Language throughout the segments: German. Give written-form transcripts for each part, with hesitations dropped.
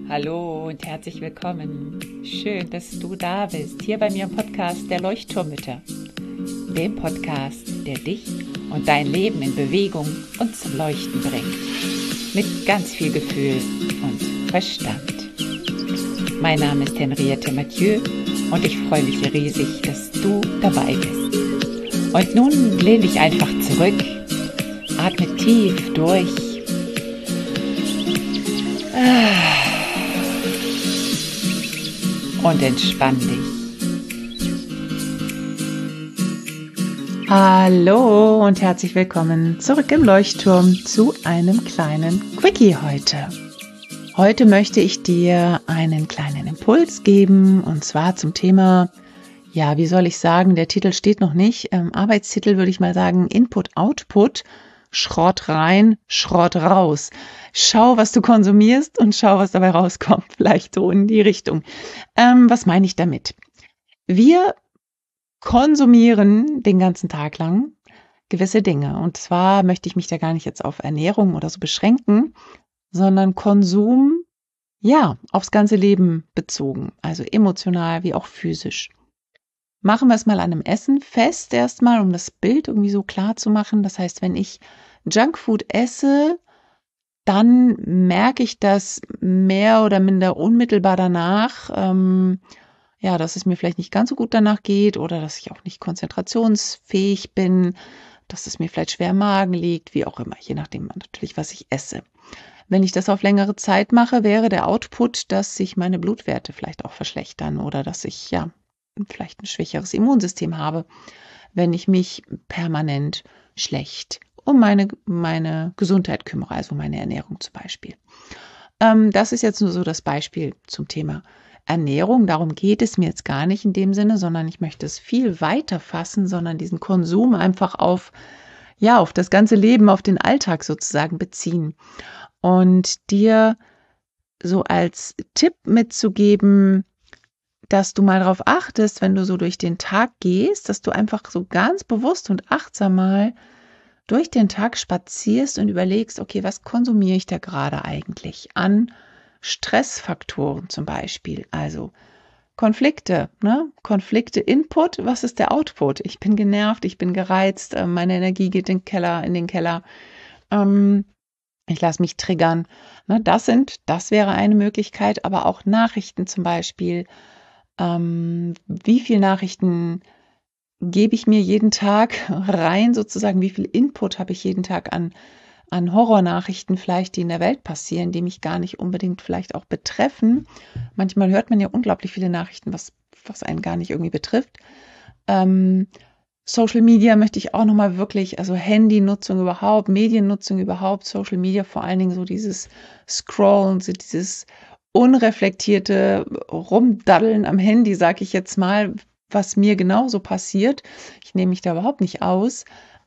Hallo und herzlich willkommen. Schön, dass du da bist, hier bei mir im Podcast der Leuchtturmmütter. Dem Podcast, der dich und dein Leben in Bewegung und zum Leuchten bringt. Mit ganz viel Gefühl und Verstand. Mein Name ist Henriette Mathieu und ich freue mich riesig, dass du dabei bist. Und nun lehn dich einfach zurück, atme tief durch. Und entspann dich. Hallo und herzlich willkommen zurück im Leuchtturm zu einem kleinen Quickie heute. Heute möchte ich dir einen kleinen Impuls geben und zwar zum Thema, ja, wie soll ich sagen, der Titel steht noch nicht, Arbeitstitel würde ich mal sagen, Input, Output, Schrott rein, Schrott raus. Schau, was du konsumierst und schau, was dabei rauskommt. Vielleicht so in die Richtung. Was meine ich damit? Wir konsumieren den ganzen Tag lang gewisse Dinge. Und zwar möchte ich mich da gar nicht jetzt auf Ernährung oder so beschränken, sondern Konsum, ja, aufs ganze Leben bezogen. Also emotional wie auch physisch. Machen wir es mal an einem Essen fest erstmal, um das Bild irgendwie so klar zu machen. Das heißt, wenn ich Junkfood esse, dann merke ich das mehr oder minder unmittelbar danach, ja, dass es mir vielleicht nicht ganz so gut danach geht oder dass ich auch nicht konzentrationsfähig bin, dass es mir vielleicht schwer im Magen liegt, wie auch immer, je nachdem natürlich, was ich esse. Wenn ich das auf längere Zeit mache, wäre der Output, dass sich meine Blutwerte vielleicht auch verschlechtern oder dass ich, ja, vielleicht ein schwächeres Immunsystem habe, wenn ich mich permanent schlecht um meine Gesundheit kümmere, also meine Ernährung zum Beispiel. Das ist jetzt nur so das Beispiel zum Thema Ernährung. Darum geht es mir jetzt gar nicht in dem Sinne, sondern ich möchte es viel weiter fassen, sondern diesen Konsum einfach auf das ganze Leben, auf den Alltag sozusagen beziehen. Und dir so als Tipp mitzugeben, dass du mal darauf achtest, wenn du so durch den Tag gehst, dass du einfach so ganz bewusst und achtsam mal durch den Tag spazierst und überlegst, okay, was konsumiere ich da gerade eigentlich an Stressfaktoren zum Beispiel? Also Konflikte, ne? Konflikte Input, was ist der Output? Ich bin genervt, ich bin gereizt, meine Energie geht in den Keller. Ich lasse mich triggern. Ne? Das wäre eine Möglichkeit, aber auch Nachrichten zum Beispiel. Wie viele Nachrichten gebe ich mir jeden Tag rein, sozusagen, wie viel Input habe ich jeden Tag an Horrornachrichten vielleicht, die in der Welt passieren, die mich gar nicht unbedingt vielleicht auch betreffen. Manchmal hört man ja unglaublich viele Nachrichten, was einen gar nicht irgendwie betrifft. Social Media möchte ich auch nochmal wirklich, also Handynutzung überhaupt, Mediennutzung überhaupt, Social Media vor allen Dingen so dieses Scrollen, so dieses unreflektierte Rumdaddeln am Handy, sage ich jetzt mal, was mir genauso passiert. Ich nehme mich da überhaupt nicht aus,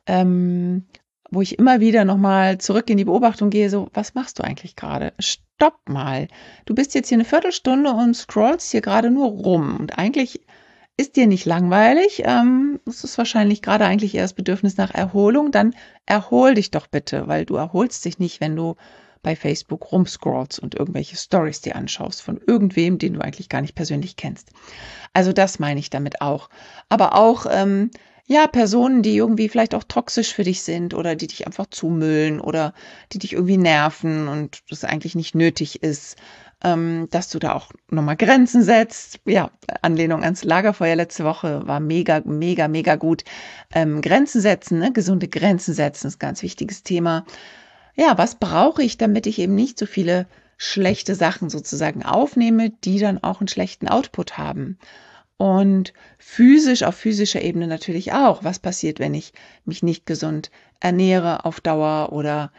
wo ich immer wieder nochmal zurück in die Beobachtung gehe, so, was machst du eigentlich gerade? Stopp mal. Du bist jetzt hier eine Viertelstunde und scrollst hier gerade nur rum und eigentlich ist dir nicht langweilig. Es ist wahrscheinlich gerade eigentlich eher das Bedürfnis nach Erholung. Dann erhol dich doch bitte, weil du erholst dich nicht, wenn du bei Facebook rumscrollst und irgendwelche Stories dir anschaust von irgendwem, den du eigentlich gar nicht persönlich kennst. Also das meine ich damit auch. Aber auch, Personen, die irgendwie vielleicht auch toxisch für dich sind oder die dich einfach zumüllen oder die dich irgendwie nerven und das eigentlich nicht nötig ist, dass du da auch nochmal Grenzen setzt. Ja, Anlehnung ans Lagerfeuer letzte Woche war mega, mega, mega gut. Grenzen setzen, ne? Gesunde Grenzen setzen ist ein ganz wichtiges Thema. Ja, was brauche ich, damit ich eben nicht so viele schlechte Sachen sozusagen aufnehme, die dann auch einen schlechten Output haben? Und auf physischer Ebene natürlich auch. Was passiert, wenn ich mich nicht gesund ernähre auf Dauer oder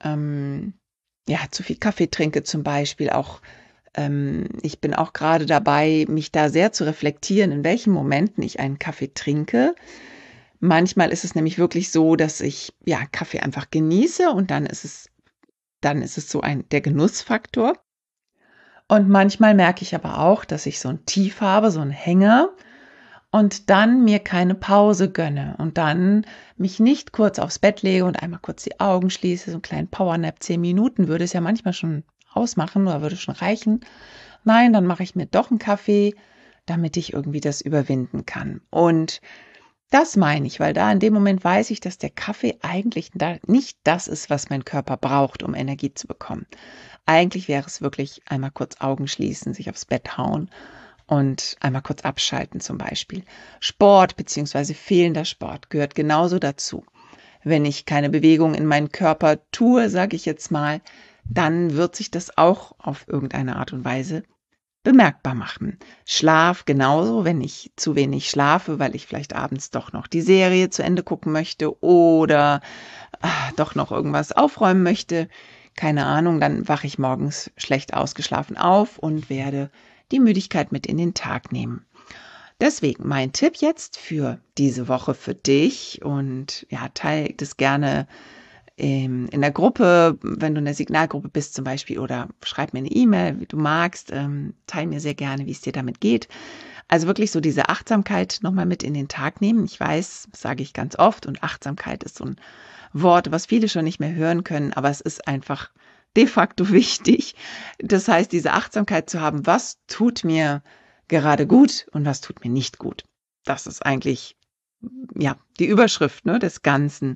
zu viel Kaffee trinke zum Beispiel? Auch ich bin auch gerade dabei, mich da sehr zu reflektieren, in welchen Momenten ich einen Kaffee trinke. Manchmal ist es nämlich wirklich so, dass ich Kaffee einfach genieße und dann ist es so der Genussfaktor. Und manchmal merke ich aber auch, dass ich so ein Tief habe, so einen Hänger und dann mir keine Pause gönne und dann mich nicht kurz aufs Bett lege und einmal kurz die Augen schließe, so einen kleinen Powernap, 10 Minuten würde es ja manchmal schon ausmachen oder würde schon reichen. Nein, dann mache ich mir doch einen Kaffee, damit ich irgendwie das überwinden kann. Und das meine ich, weil da in dem Moment weiß ich, dass der Kaffee eigentlich nicht das ist, was mein Körper braucht, um Energie zu bekommen. Eigentlich wäre es wirklich einmal kurz Augen schließen, sich aufs Bett hauen und einmal kurz abschalten zum Beispiel. Sport bzw. fehlender Sport gehört genauso dazu. Wenn ich keine Bewegung in meinen Körper tue, sage ich jetzt mal, dann wird sich das auch auf irgendeine Art und Weise bemerkbar machen. Schlaf genauso, wenn ich zu wenig schlafe, weil ich vielleicht abends doch noch die Serie zu Ende gucken möchte oder doch noch irgendwas aufräumen möchte, keine Ahnung, dann wache ich morgens schlecht ausgeschlafen auf und werde die Müdigkeit mit in den Tag nehmen. Deswegen mein Tipp jetzt für diese Woche für dich und ja, teile das gerne in der Gruppe, wenn du in der Signalgruppe bist zum Beispiel, oder schreib mir eine E-Mail, wie du magst, teile mir sehr gerne, wie es dir damit geht. Also wirklich so diese Achtsamkeit nochmal mit in den Tag nehmen. Ich weiß, das sage ich ganz oft, und Achtsamkeit ist so ein Wort, was viele schon nicht mehr hören können, aber es ist einfach de facto wichtig. Das heißt, diese Achtsamkeit zu haben, was tut mir gerade gut und was tut mir nicht gut. Das ist eigentlich ja die Überschrift, ne, des Ganzen.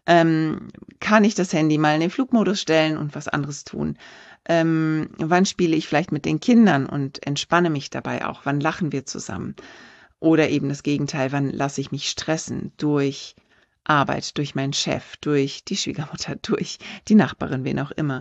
Kann ich das Handy mal in den Flugmodus stellen und was anderes tun? Wann spiele ich vielleicht mit den Kindern und entspanne mich dabei auch? Wann lachen wir zusammen? Oder eben das Gegenteil, wann lasse ich mich stressen durch Arbeit, durch meinen Chef, durch die Schwiegermutter, durch die Nachbarin, wen auch immer?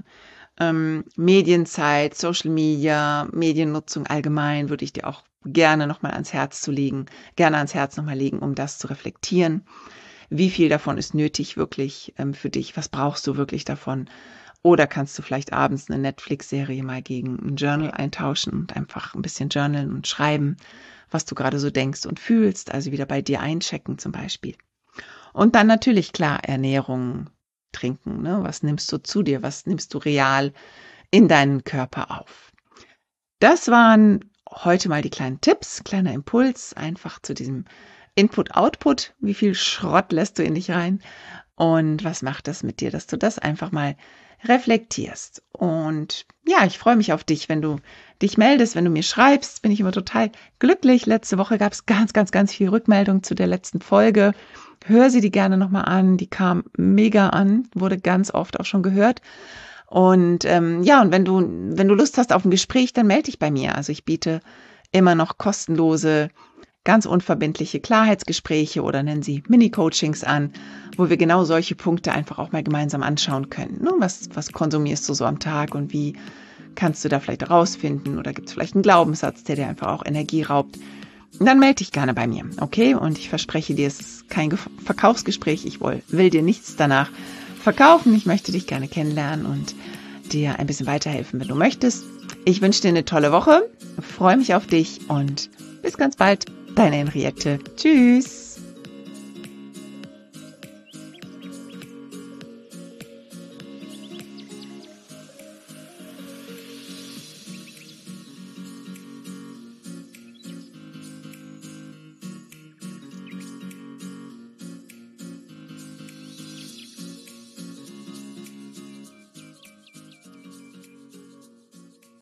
Medienzeit, Social Media, Mediennutzung allgemein würde ich dir auch gerne nochmal ans Herz nochmal legen, um das zu reflektieren. Wie viel davon ist nötig wirklich für dich? Was brauchst du wirklich davon? Oder kannst du vielleicht abends eine Netflix-Serie mal gegen ein Journal eintauschen und einfach ein bisschen journalen und schreiben, was du gerade so denkst und fühlst, also wieder bei dir einchecken zum Beispiel. Und dann natürlich klar Ernährung, Trinken, ne? Was nimmst du zu dir? Was nimmst du real in deinen Körper auf? Das waren heute mal die kleinen Tipps, kleiner Impuls, einfach zu diesem Input-Output. Wie viel Schrott lässt du in dich rein? Und was macht das mit dir, dass du das einfach mal reflektierst? Und ja, ich freue mich auf dich, wenn du dich meldest, wenn du mir schreibst, bin ich immer total glücklich. Letzte Woche gab es ganz viel Rückmeldung zu der letzten Folge. Hör sie dir gerne nochmal an. Die kam mega an, wurde ganz oft auch schon gehört. Und ja, und wenn du Lust hast auf ein Gespräch, dann melde dich bei mir. Also ich biete immer noch kostenlose, ganz unverbindliche Klarheitsgespräche oder nennen sie Mini-Coachings an, wo wir genau solche Punkte einfach auch mal gemeinsam anschauen können. Ne? Was konsumierst du so am Tag und wie kannst du da vielleicht herausfinden? Oder gibt es vielleicht einen Glaubenssatz, der dir einfach auch Energie raubt? Dann melde dich gerne bei mir, okay? Und ich verspreche dir, es ist kein Verkaufsgespräch. Ich will dir nichts danach verkaufen. Ich möchte dich gerne kennenlernen und dir ein bisschen weiterhelfen, wenn du möchtest. Ich wünsche dir eine tolle Woche, freue mich auf dich und bis ganz bald. Deine Henriette. Tschüss.